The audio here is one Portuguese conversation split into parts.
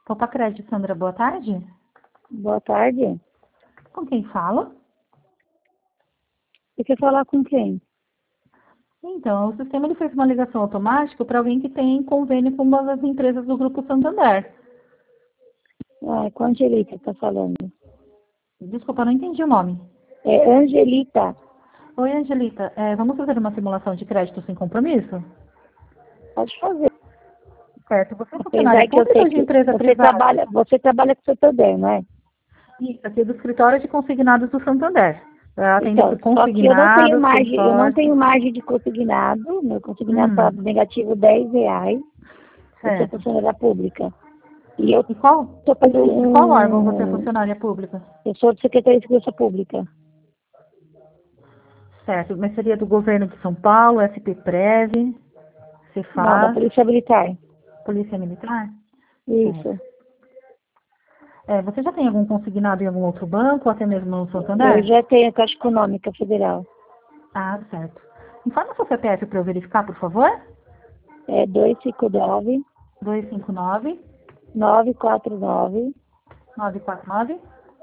Opa, Crédito, Sandra, boa tarde. Boa tarde. Com quem fala? Você quer falar com quem? Então, o sistema ele fez uma ligação automática para alguém que tem convênio com uma das empresas do Grupo Santander. Ah, com a Angelita está falando. Desculpa, não entendi o nome. É Angelita. Oi, Angelita. Vamos fazer uma simulação de crédito sem compromisso? Pode fazer. Certo. Você é Apesar funcionária que eu pública sei ou de que empresa privada? você trabalha com o Santander, não é? Isso, aqui é do escritório de consignados do Santander. Atende Então, por só que consignados, eu não consórcio. tenho margem de consignado. Meu consignado está Hum, negativo R$ 10. Eu sou certo. funcionária pública. E eu E qual, estou fazendo de qual órgão você é funcionária pública? eu sou de Secretaria de Segurança Pública. Certo. Mas seria do governo de São Paulo, SP-Prev, Não, da Cefaz, Polícia Militar. Polícia Militar? Certo. Isso. Você já tem algum consignado em algum outro banco, ou até mesmo no Eu Santander? já tenho a Caixa Econômica Federal. Ah, certo. Informa seu CPF para eu verificar, por favor. É 259 259 949 949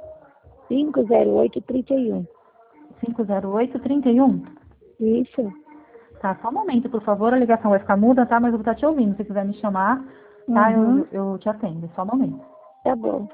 50831. 508 31. Isso. Tá, só um momento, por favor. A ligação vai ficar muda, tá? Mas eu vou estar te ouvindo. Se quiser me chamar, tá? Uhum. Eu te atendo. Só um momento. Tá bom.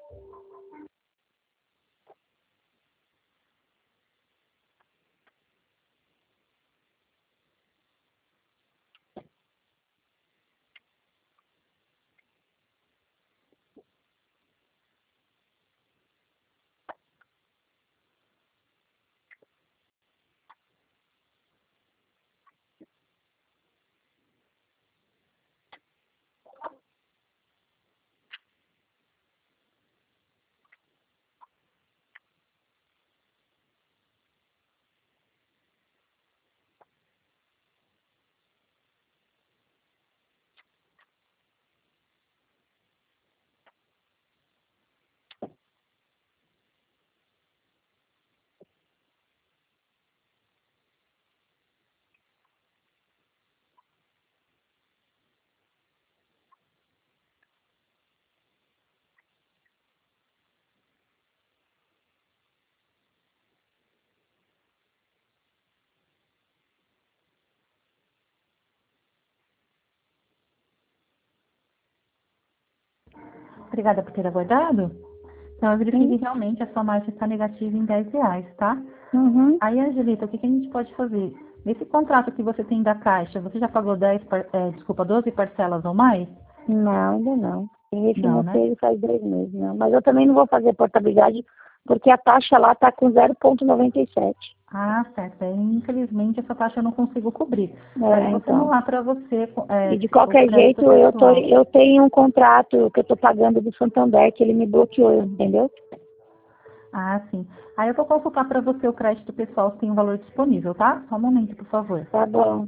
Obrigada por ter aguardado. Então, eu verifiquei Sim. que realmente a sua margem está negativa em R$ 10, tá? Uhum. Aí, Angelita, o que a gente pode fazer? Nesse contrato que você tem da Caixa, você já pagou 12 parcelas ou mais? Não, ainda não. Eu Não, refinancei né? ele faz 2 meses, não. Mas eu também não vou fazer portabilidade porque a taxa lá está com 0,97. Ah, certo. Infelizmente, essa taxa eu não consigo cobrir. Mas eu É, vou então. simular para você E de o qualquer crédito jeito, pessoal. eu tenho um contrato que eu estou pagando do Santander, que ele me bloqueou, entendeu? Ah, sim. Aí eu vou consultar para você o crédito pessoal se tem um valor disponível, tá? Só um momento, por favor. Tá bom.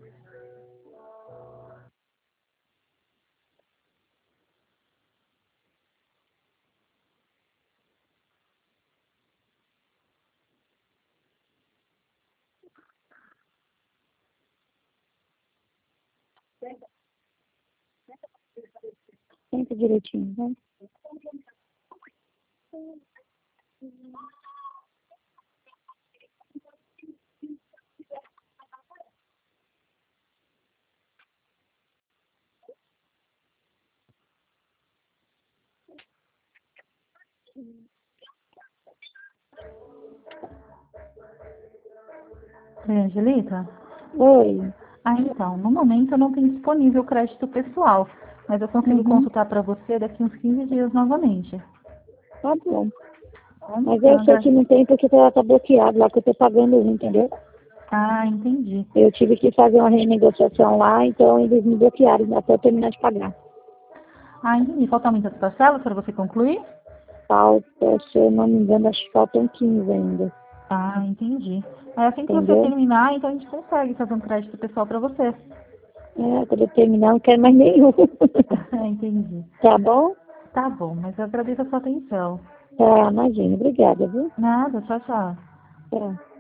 Senta direitinho, né? Oi, Angelita? Oi. Ah, então, no momento eu não tenho disponível o crédito pessoal, mas eu consigo Uhum. consultar para você daqui uns 15 dias novamente. Tá bom. Bom, Mas eu sei Sandra? que não tem porque tá bloqueado lá, que eu tô pagando um, entendeu? Ah, entendi. Eu tive que fazer uma renegociação lá, então eles me bloquearam até eu terminar de pagar. Ah, entendi. Faltam muitas parcelas para você concluir? Falta, se eu não me engano, acho que faltam 15 ainda, Ah, entendi. É assim que você entendeu? terminar, então a gente consegue fazer um crédito pessoal para você. Quando eu terminar, não quero mais nenhum. Entendi. Tá bom? Tá bom, mas eu agradeço a sua atenção. Tá, imagina. Obrigada, viu? Nada, tchau, tchau. Tá.